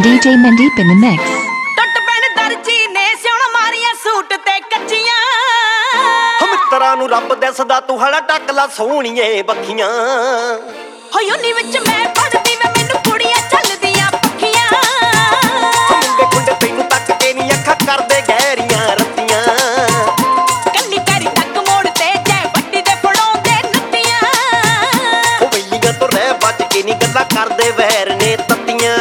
DJ Mandeep in the mix. ਟੁੱਟ ਪੈਣ ਦਰਜੀ ਨੇ ਸਿਉਣ ਮਾਰੀਆਂ ਸੂਟ ਤੇ ਕੱਚੀਆਂ ਮਿੱਤਰਾਂ ਨੂੰ ਰੱਬ ਦਿਸਦਾ ਤੂੰ ਹਲਾ ਟੱਕਲਾ ਸੋਹਣੀਏ ਬੱਖੀਆਂ ਹੋਈ ਉਨੀ ਵਿੱਚ ਮੈਂ ਪੜਦੀ ਵੇ ਮੈਨੂੰ ਕੁੜੀਆਂ ਚੱਲਦੀਆਂ ਪੱਖੀਆਂ ਮੁੰਡੇ ਕੁੰਡੇ ਤੈਨੂੰ ਤੱਕ ਕੇ ਨਹੀਂ ਅੱਖਾਂ ਕਰਦੇ ਗਹਿਰੀਆਂ ਰੱਤੀਆਂ ਕੱਲੀ ਕਰੀ ਤੱਕ ਮੋੜ ਤੇ ਜੈ ਵੱਡੀ ਦੇ ਫੜਾਉਂਦੇ ਨੱਤੀਆਂ ਉਹ ਵੈਲੀਆਂ ਤੋਂ ਰਹਿ ਬਚ ਕੇ ਨਹੀਂ ਗੱਲਾਂ ਕਰਦੇ ਵੈਰ ਨੇ ਤੱਤੀਆਂ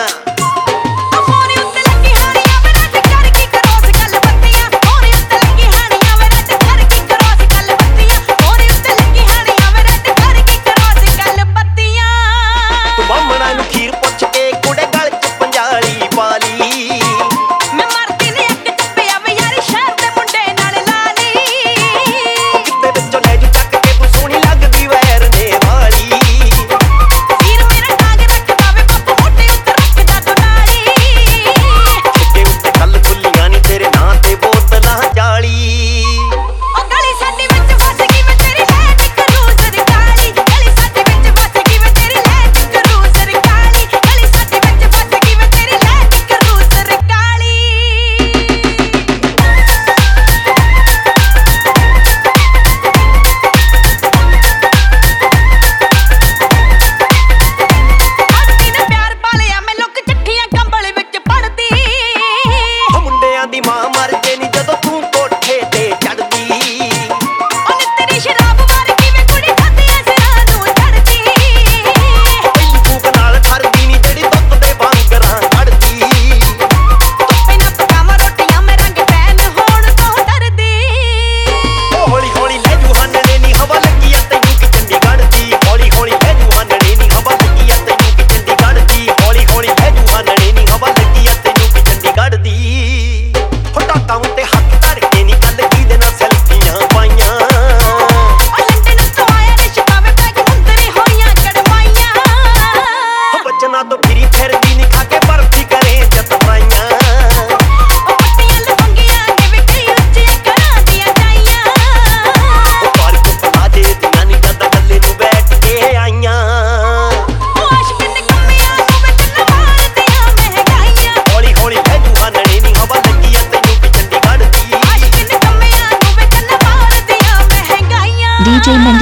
DJ Mandeep.